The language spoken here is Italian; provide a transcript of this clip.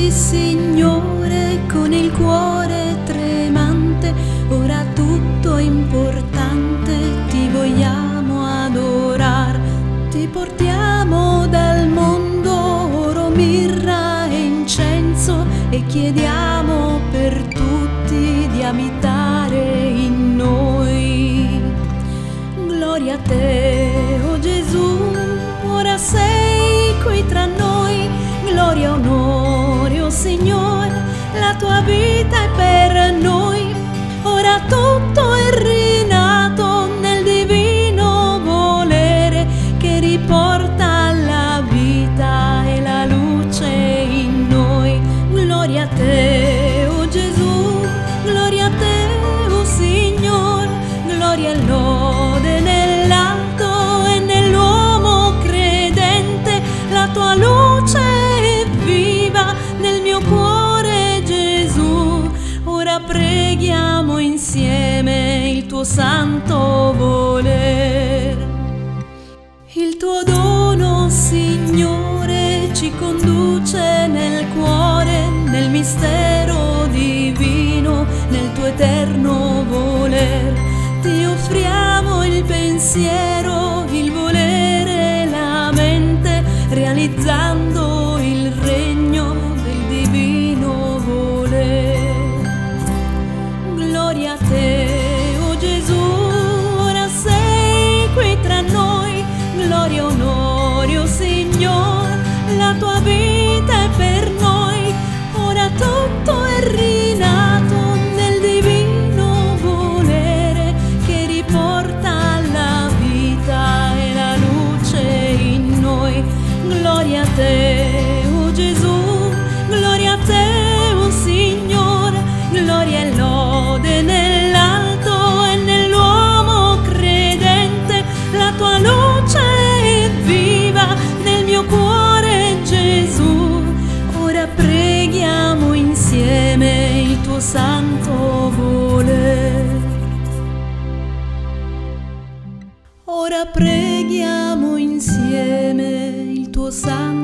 Signore, con il cuore tremante, ora tutto è importante, ti vogliamo adorare. Ti portiamo dal mondo oro, mirra e incenso, e chiediamo per tutti di abitare in noi. Gloria a te, oh Gesù, ora sei qui tra noi. Gloria e onore, oh Signore, la tua vita è per noi. Ora tutto è rinato nel divino volere che riporta la vita e la luce in noi. Gloria a te, oh Gesù, gloria a te, oh Signore, gloria e lode nell'alto e nell'uomo credente. La tua luce è viva nel mio cuore, Gesù. Ora preghiamo insieme il tuo santo voler. Il tuo dono, Signore, ci conduce nel cuore, nel mistero divino, nel tuo eterno voler. Ti offriamo il pensiero, il volere, la mente, realizzando il regno del divino voler. Gloria a te, oh Gesù, ora sei qui tra noi. Gloria e onore, oh Signore, la tua vita è per noi. Ora tutto è rinato nel divino volere che riporta la vita e la luce in noi. Gloria a te, oh Gesù, gloria a te, oh Signore, gloria e lode nell'alto e nell'uomo credente. La tua luce è viva nel mio cuore, Gesù. Ora preghiamo insieme il tuo santo voler. Ora preghiamo insieme il tuo santo